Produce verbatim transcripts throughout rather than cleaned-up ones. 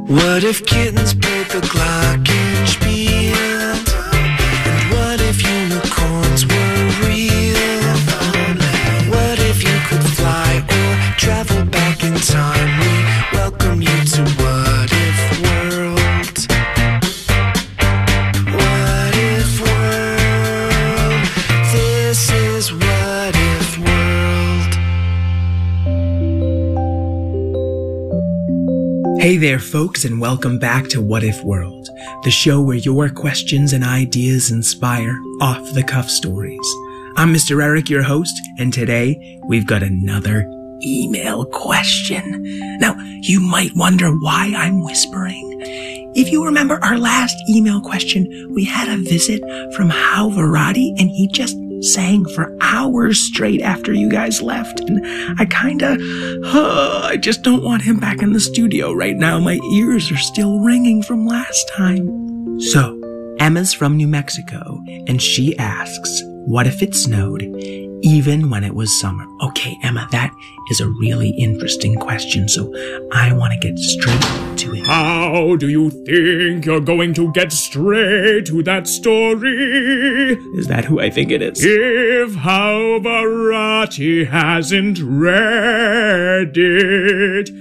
What if kittens played the glockenspiel? And what if unicorns were real? What if you could fly or travel back in time? We welcome you to What If World. What If World. This is What If World. Hey there, folks, and welcome back to What If World, the show where your questions and ideas inspire off-the-cuff stories. I'm Mister Eric, your host, and today we've got another email question. Now, you might wonder why I'm whispering. If you remember our last email question, we had a visit from Hal Varadi, and he just sang for hours straight after you guys left, and I kinda, uh, I just don't want him back in the studio right now. My ears are still ringing from last time. So, Emma's from New Mexico, and she asks, what if it snowed even when it was summer? Okay, Emma, that is a really interesting question, so I want to get straight to it. How do you think you're going to get straight to that story? Is that who I think it is? If Hal Varadi hasn't read it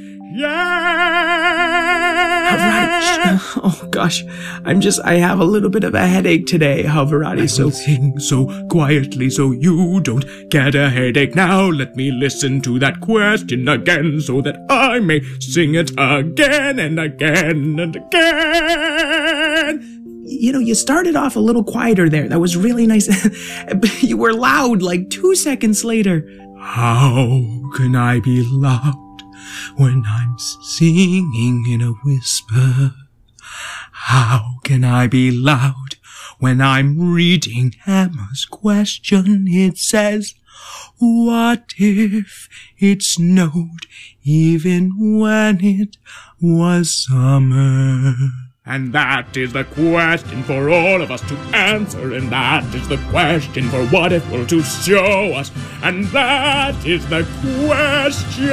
yet. Halvarati, oh gosh, I'm just, I have a little bit of a headache today, Halvarati, so sing so quietly so you don't get a headache. Now let me listen to that question again so that I may sing it again and again and again. You know, you started off a little quieter there. That was really nice. But you were loud like two seconds later. How can I be loud when I'm singing in a whisper? How can I be loud when I'm reading Emma's question? It says, what if it snowed even when it was summer? And that is the question for all of us to answer, and that is the question for What If World to show us, and that is the question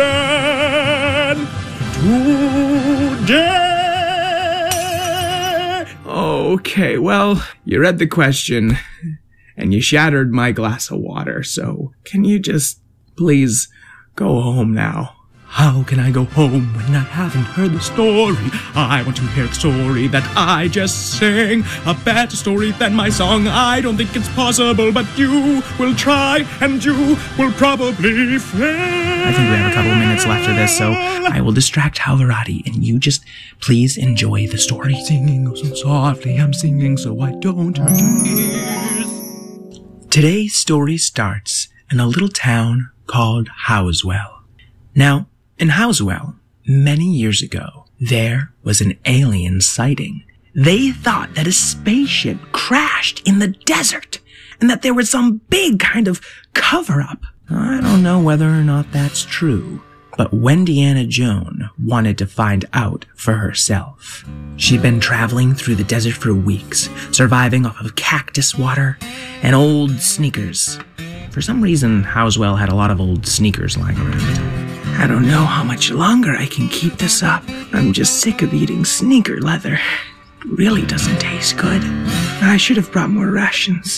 today. Okay, well, you read the question, and you shattered my glass of water, so can you just please go home now? How can I go home when I haven't heard the story? I want to hear the story that I just sang. A better story than my song. I don't think it's possible, but you will try and you will probably fail. I think we have a couple of minutes left of this, so I will distract Halvarati, and you just please enjoy the story. Singing so softly, I'm singing so I don't hurt your ears. Today's story starts in a little town called Howswell. Now, in Howswell, many years ago, there was an alien sighting. They thought that a spaceship crashed in the desert and that there was some big kind of cover-up. I don't know whether or not that's true, but Wendiana Joan wanted to find out for herself. She'd been traveling through the desert for weeks, surviving off of cactus water and old sneakers. For some reason, Howswell had a lot of old sneakers lying around. I don't know how much longer I can keep this up. I'm just sick of eating sneaker leather. It really doesn't taste good. I should have brought more rations.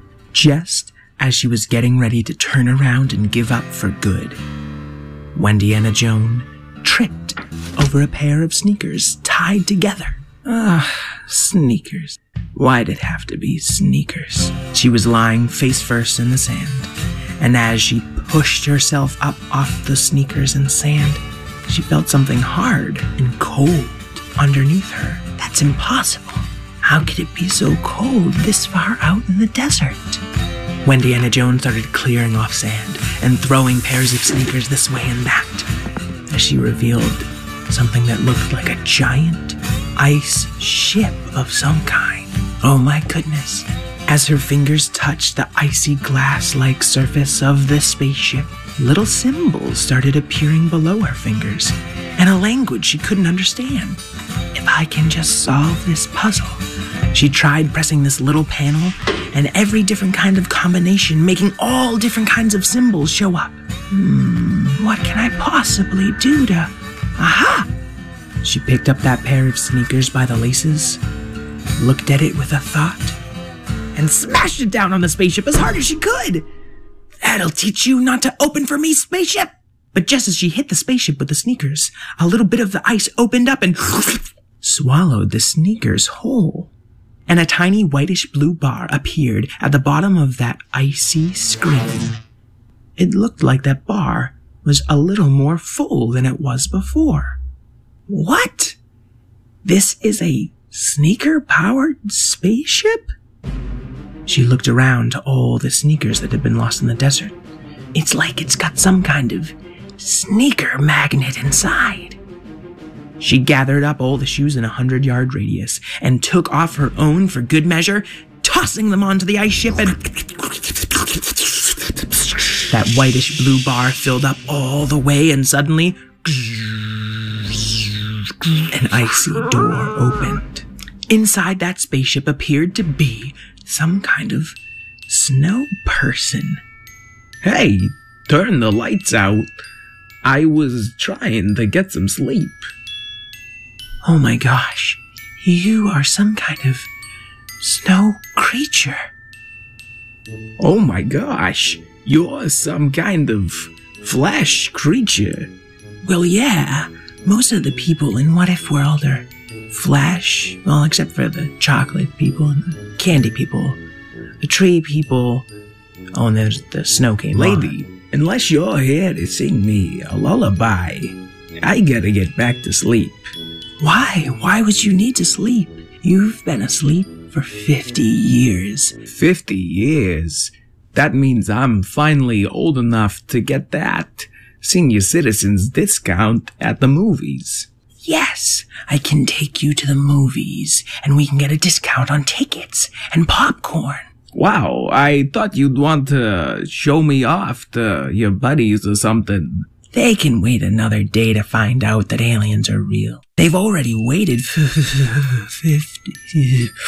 Just as she was getting ready to turn around and give up for good, Wendiana Joan tripped over a pair of sneakers tied together. Ah, sneakers. Why'd it have to be sneakers? She was lying face first in the sand, and as she pushed herself up off the sneakers and sand, she felt something hard and cold underneath her. That's impossible. How could it be so cold this far out in the desert? Wendiana Joan started clearing off sand and throwing pairs of sneakers this way and that, as she revealed something that looked like a giant ice ship of some kind. Oh my goodness. As her fingers touched the icy glass-like surface of the spaceship, little symbols started appearing below her fingers, and a language she couldn't understand. If I can just solve this puzzle. She tried pressing this little panel, and every different kind of combination, making all different kinds of symbols show up. Hmm, what can I possibly do to... Aha! She picked up that pair of sneakers by the laces, looked at it with a thought, and smashed it down on the spaceship as hard as she could. That'll teach you not to open for me, spaceship! But just as she hit the spaceship with the sneakers, a little bit of the ice opened up and swallowed the sneakers whole. And a tiny whitish blue bar appeared at the bottom of that icy screen. It looked like that bar was a little more full than it was before. What? This is a sneaker-powered spaceship? She looked around to all the sneakers that had been lost in the desert. It's like it's got some kind of sneaker magnet inside. She gathered up all the shoes in a hundred-yard radius and took off her own for good measure, tossing them onto the ice ship, and that whitish blue bar filled up all the way, and suddenly an icy door opened. Inside that spaceship appeared to be some kind of snow person. Hey, turn the lights out. I was trying to get some sleep. Oh my gosh, you are some kind of snow creature. Oh my gosh, you're some kind of flesh creature. Well, yeah, most of the people in What If World are flesh, well, except for the chocolate people and the candy people, the tree people. Oh, and there's the snow game. Lady, unless you're here to sing me a lullaby, I gotta get back to sleep. Why? Why would you need to sleep? You've been asleep for fifty years. Fifty years? That means I'm finally old enough to get that senior citizens discount at the movies. Yes, I can take you to the movies, and we can get a discount on tickets and popcorn. Wow, I thought you'd want to show me off to your buddies or something. They can wait another day to find out that aliens are real. They've already waited for fifty...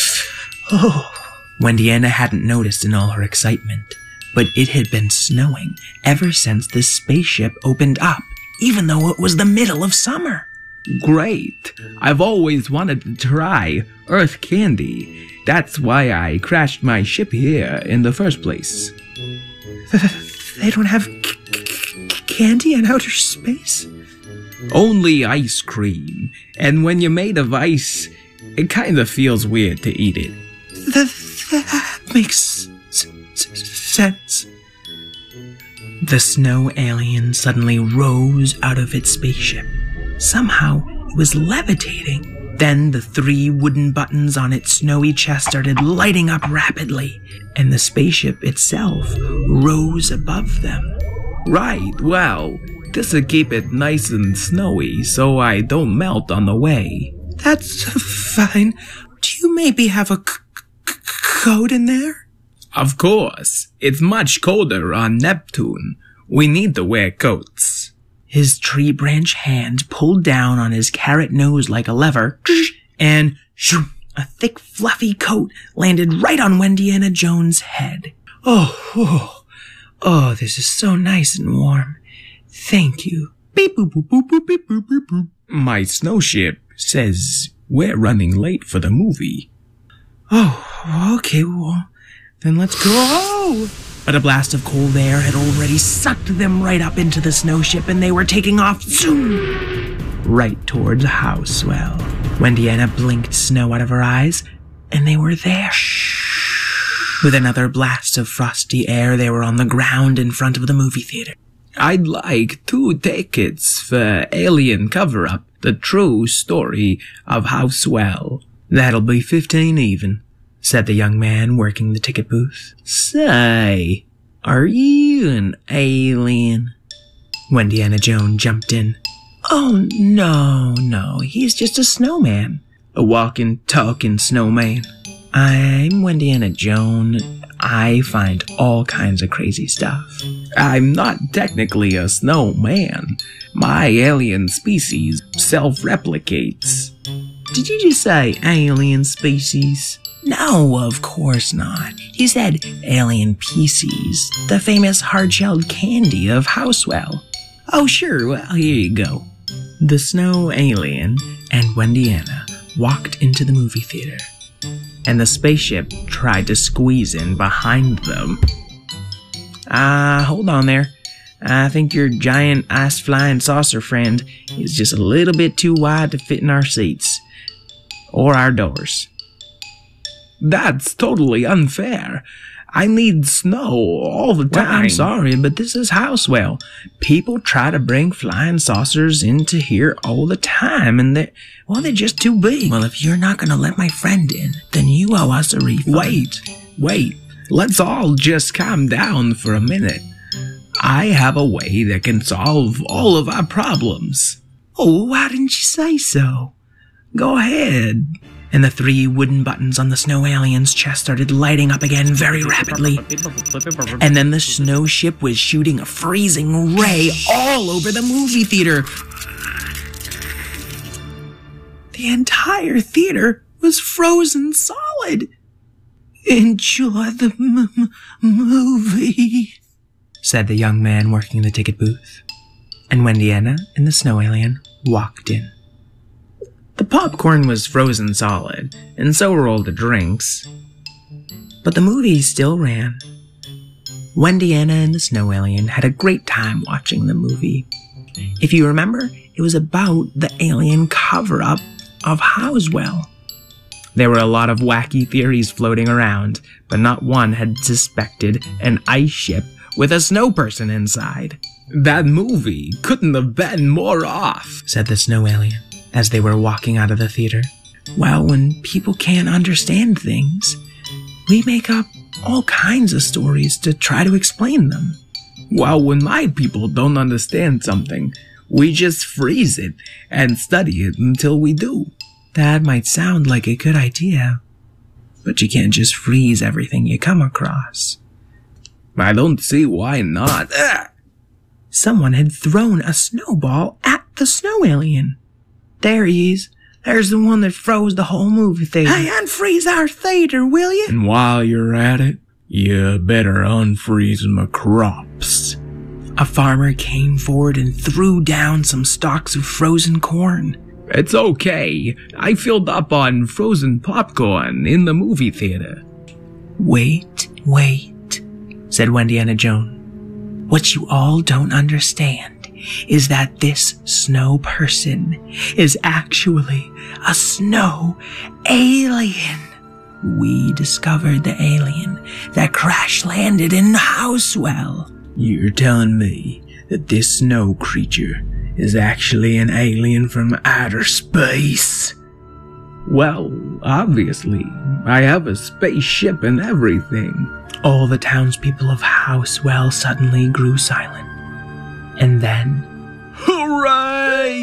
Oh. Wendiana hadn't noticed in all her excitement, but it had been snowing ever since this spaceship opened up, even though it was the middle of summer. Great. I've always wanted to try Earth candy. That's why I crashed my ship here in the first place. They don't have c- c- candy in outer space? Only ice cream. And when you're made of ice, it kind of feels weird to eat it. That, that makes s- s- sense. The snow alien suddenly rose out of its spaceship. Somehow, it was levitating. Then the three wooden buttons on its snowy chest started lighting up rapidly, and the spaceship itself rose above them. Right, well, this'll keep it nice and snowy so I don't melt on the way. That's fine. Do you maybe have a c- c- coat in there? Of course. It's much colder on Neptune. We need to wear coats. His tree branch hand pulled down on his carrot nose like a lever, and shoo, a thick fluffy coat landed right on Wendiana Jones' head. Oh, oh, oh, this is so nice and warm. Thank you. Beep, boop, boop, boop, boop, beep, boop, boop, boop. My snow ship says we're running late for the movie. Oh, okay, well, then let's go. Oh! But a blast of cold air had already sucked them right up into the snow ship, and they were taking off, zoom, right towards Housewell. Wendiana blinked snow out of her eyes, and they were there. With another blast of frosty air, they were on the ground in front of the movie theater. I'd like two tickets for Alien Cover-Up, the true story of Housewell. That'll be fifteen even, said the young man working the ticket booth. Say, are you an alien? Wendiana Jones jumped in. Oh, no, no, he's just a snowman. A walking, talking snowman. I'm Wendiana Jones. I find all kinds of crazy stuff. I'm not technically a snowman. My alien species self-replicates. Did you just say alien species? No, of course not. You said alien P Cs, the famous hard-shelled candy of Housewell. Oh, sure, well, here you go. The Snow Alien and Wendiana walked into the movie theater, and the spaceship tried to squeeze in behind them. Ah, uh, hold on there. I think your giant ice-flying saucer friend is just a little bit too wide to fit in our seats. Or our doors. That's totally unfair. I need snow all the time. Well, I'm sorry, but this is Housewell. People try to bring flying saucers into here all the time, and they're, well, they're just too big. Well, if you're not going to let my friend in, then you owe us a refund. Wait, wait. Let's all just calm down for a minute. I have a way that can solve all of our problems. Oh, why didn't you say so? Go ahead. And the three wooden buttons on the Snow Alien's chest started lighting up again very rapidly. And then the snow ship was shooting a freezing ray all over the movie theater. The entire theater was frozen solid. Enjoy the m- m- movie, said the young man working the ticket booth. And Wendiana and the Snow Alien walked in. The popcorn was frozen solid, and so were all the drinks. But the movie still ran. Wendiana and the Snow Alien had a great time watching the movie. If you remember, it was about the alien cover-up of Housewell. There were a lot of wacky theories floating around, but not one had suspected an ice ship with a snow person inside. That movie couldn't have been more off, said the Snow Alien as they were walking out of the theater. Well, when people can't understand things, we make up all kinds of stories to try to explain them. Well, when my people don't understand something, we just freeze it and study it until we do. That might sound like a good idea, but you can't just freeze everything you come across. I don't see why not. Ugh! Someone had thrown a snowball at the Snow Alien. There he is. There's the one that froze the whole movie theater. Hey, unfreeze our theater, will you? And while you're at it, you better unfreeze my crops. A farmer came forward and threw down some stalks of frozen corn. It's okay. I filled up on frozen popcorn in the movie theater. Wait, wait, said Wendiana Joan. What you all don't understand is that this snow person is actually a snow alien. We discovered the alien that crash-landed in Housewell. You're telling me that this snow creature is actually an alien from outer space? Well, obviously. I have a spaceship and everything. All the townspeople of Housewell suddenly grew silent. And then... Hooray!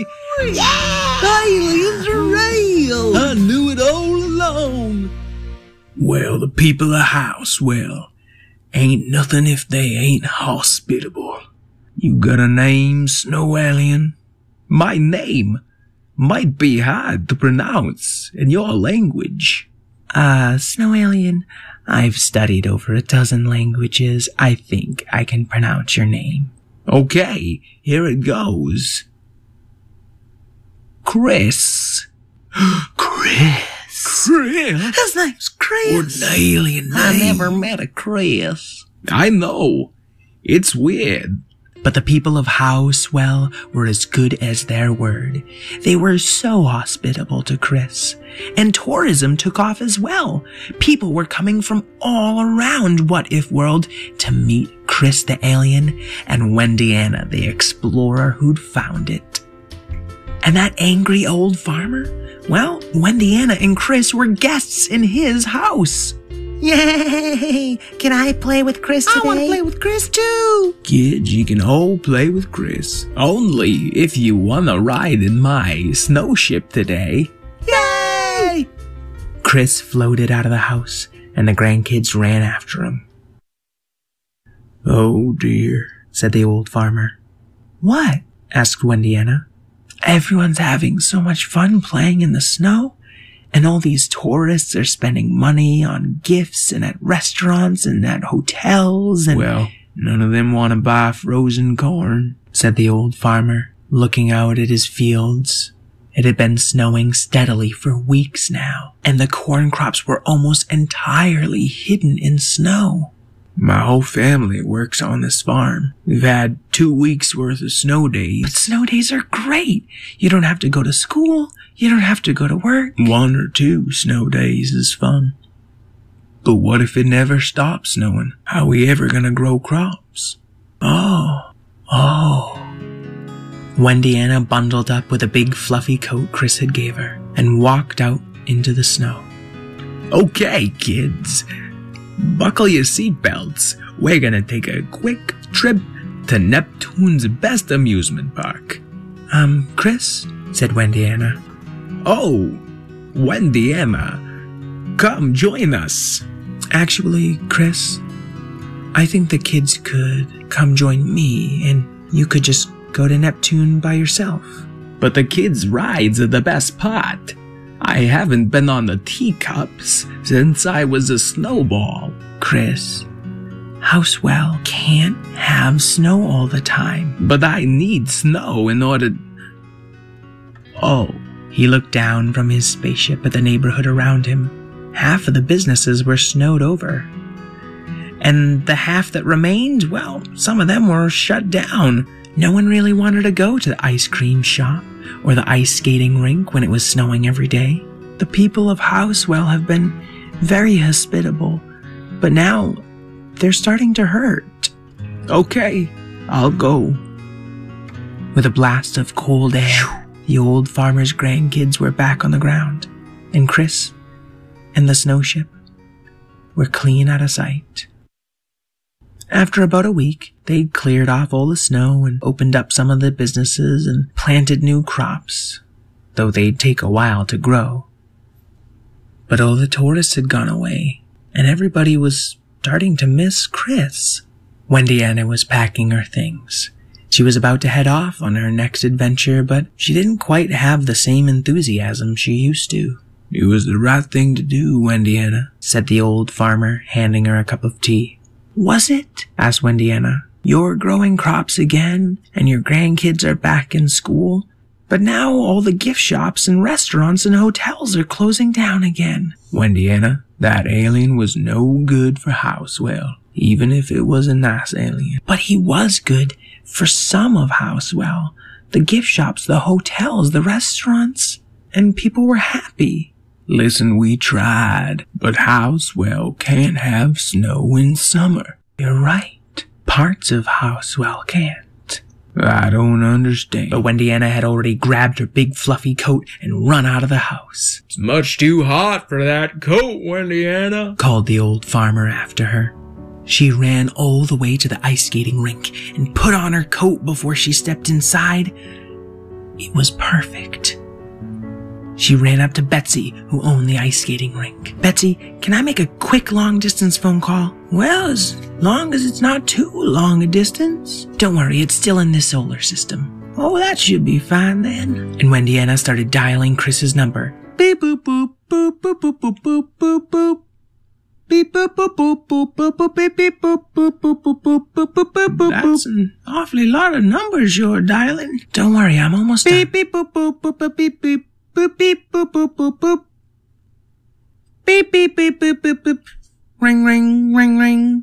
Yeah! Aliens are real! I knew it all along! Well, the people of Housewell ain't nothing if they ain't hospitable. You got a name, Snow Alien? My name might be hard to pronounce in your language. Uh, Snow Alien, I've studied over a dozen languages. I think I can pronounce your name. Okay, here it goes. Chris. Chris? Chris? His name's Chris. What an alien name. I never met a Chris. I know. It's weird. But the people of Housewell were as good as their word. They were so hospitable to Chris. And tourism took off as well. People were coming from all around What If World to meet Chris the alien and Wendiana the explorer who'd found it. And that angry old farmer? Well, Wendiana and Chris were guests in his house. Yay! Can I play with Chris today? I want to play with Chris too! Kids, you can all play with Chris. Only if you want to ride in my snow ship today. Yay! Chris floated out of the house, and the grandkids ran after him. Oh dear, said the old farmer. What? Asked Wendiana. Everyone's having so much fun playing in the snow. And all these tourists are spending money on gifts and at restaurants and at hotels and... Well, none of them want to buy frozen corn, said the old farmer. looking out at his fields. It had been snowing steadily for weeks now, and the corn crops were almost entirely hidden in snow. My whole family works on this farm. We've had two weeks worth of snow days. But snow days are great. You don't have to go to school. You don't have to go to work. One or two snow days is fun. But what if it never stops snowing? How are we ever gonna grow crops? Oh, oh. Wendiana bundled up with a big fluffy coat Chris had gave her and walked out into the snow. Okay, kids. Buckle your seatbelts. We're gonna take a quick trip to Neptune's best amusement park. Um, Chris, said Wendiana. Oh, Wendiana, come join us. Actually, Chris, I think the kids could come join me and you could just go to Neptune by yourself. But the kids' rides are the best part. I haven't been on the teacups since I was a snowball. Chris, Housewell can't have snow all the time. But I need snow in order... Oh, he looked down from his spaceship at the neighborhood around him. Half of the businesses were snowed over. And the half that remained, well, some of them were shut down. No one really wanted to go to the ice cream shop or the ice skating rink when it was snowing every day. The people of Housewell have been very hospitable, but now they're starting to hurt. Okay, I'll go. With a blast of cold air, the old farmer's grandkids were back on the ground, and Chris and the snowship were clean out of sight. After about a week, they'd cleared off all the snow and opened up some of the businesses and planted new crops, though they'd take a while to grow. But all the tourists had gone away, and everybody was starting to miss Chris. Wendiana was packing her things. She was about to head off on her next adventure, but she didn't quite have the same enthusiasm she used to. It was the right thing to do, Wendiana, said the old farmer, handing her a cup of tea. Was it? Asked Wendiana. You're growing crops again, and your grandkids are back in school, but now all the gift shops and restaurants and hotels are closing down again. Wendiana, that alien was no good for Housewell, even if it was a nice alien. But he was good for some of Housewell. The gift shops, the hotels, the restaurants, and people were happy. Listen, we tried, but Housewell can't have snow in summer. You're right. Parts of Housewell can't. I don't understand. But Wendiana had already grabbed her big fluffy coat and run out of the house. It's much too hot for that coat, Wendiana, called the old farmer after her. She ran all the way to the ice skating rink and put on her coat before she stepped inside. It was perfect. She ran up to Betsy, who owned the ice skating rink. Betsy, can I make a quick long-distance phone call? Well, as long as it's not too long a distance. Don't worry, it's still in this solar system. Oh, that should be fine then. And Wendiana started dialing Chris's number. Beep boop boop boop boop boop boop boop boop boop. Beep boop boop boop boop boop boop beep beep boop boop boop boop boop boop boop boop boop. That's an awfully lot of numbers you're dialing. Don't worry, I'm almost done. Beep beep boop boop boop boop beep beep. Boop, beep, boop, boop, boop, boop. Beep, beep, beep, beep, beep, beep. Ring, ring, ring, ring.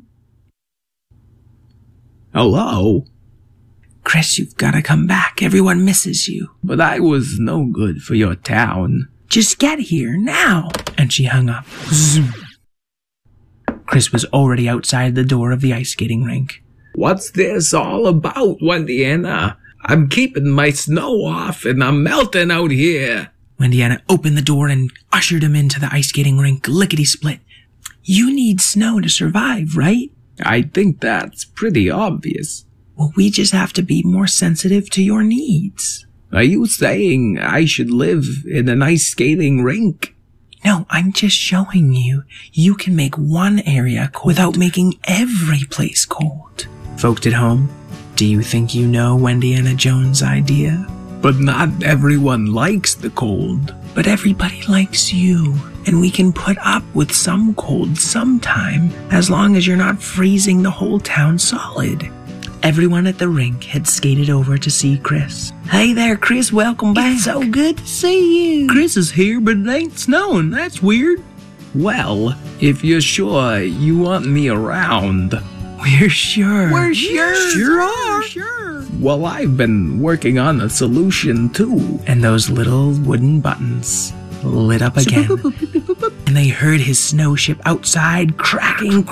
Hello? Chris, you've got to come back. Everyone misses you. But I was no good for your town. Just get here, now. And she hung up. Zoom. Chris was already outside the door of the ice skating rink. What's this all about, Wendiana? I'm keeping my snow off and I'm melting out here. Wendiana opened the door and ushered him into the ice skating rink, lickety-split. You need snow to survive, right? I think that's pretty obvious. Well, we just have to be more sensitive to your needs. Are you saying I should live in an ice skating rink? No, I'm just showing you you can make one area cold without making every place cold. Folks at home, do you think you know Wendiana Jones' idea? But not everyone likes the cold. But everybody likes you, and we can put up with some cold sometime, as long as you're not freezing the whole town solid. Everyone at the rink had skated over to see Chris. Hey there, Chris, welcome back. It's so good to see you. Chris is here, but it ain't snowing. That's weird. Well, if you're sure you want me around. We're sure. We're sure. Sure are. Sure. Well, I've been working on a solution too. And those little wooden buttons lit up again. And they heard his snow ship outside cracking.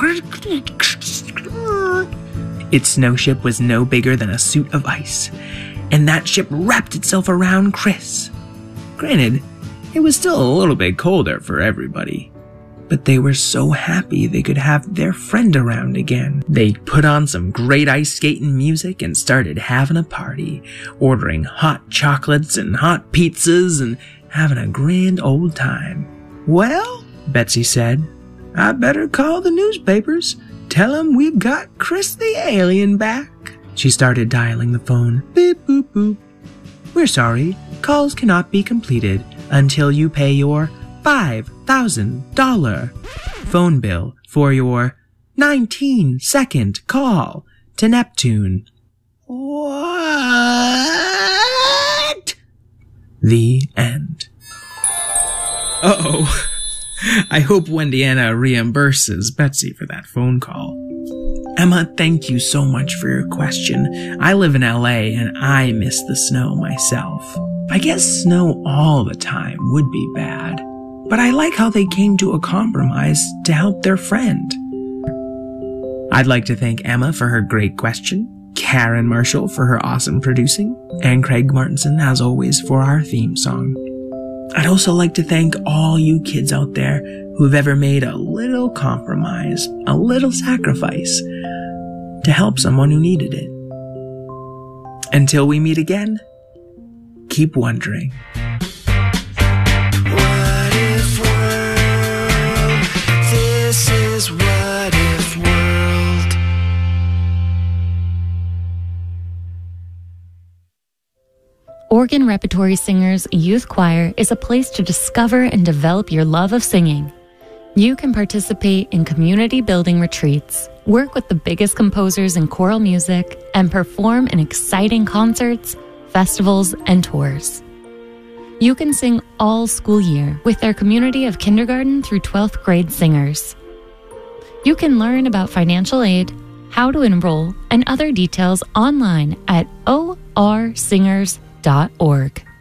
Its snow ship was no bigger than a suit of ice, and that ship wrapped itself around Chris. Granted, it was still a little bit colder for everybody, but they were so happy they could have their friend around again. They put on some great ice skating music and started having a party, ordering hot chocolates and hot pizzas and having a grand old time. Well, Betsy said, I better call the newspapers. Tell them we've got Chris the alien back. She started dialing the phone. Beep, boop, boop. We're sorry, calls cannot be completed until you pay your five thousand dollars phone bill for your nineteen second call to Neptune. What? The end. Uh-oh. I hope Wendiana reimburses Betsy for that phone call. Emma, thank you so much for your question. I live in L A and I miss the snow myself. I guess snow all the time would be bad, but I like how they came to a compromise to help their friend. I'd like to thank Emma for her great question, Karen Marshall for her awesome producing, and Craig Martinson, as always, for our theme song. I'd also like to thank all you kids out there who've ever made a little compromise, a little sacrifice to help someone who needed it. Until we meet again, keep wondering. What if world? This is What If World. Oregon Repertory Singers Youth Choir is a place to discover and develop your love of singing. You can participate in community building retreats, work with the biggest composers in choral music, and perform in exciting concerts, festivals, and tours. You can sing all school year with their community of kindergarten through twelfth grade singers. You can learn about financial aid, how to enroll, and other details online at o r singers dot org.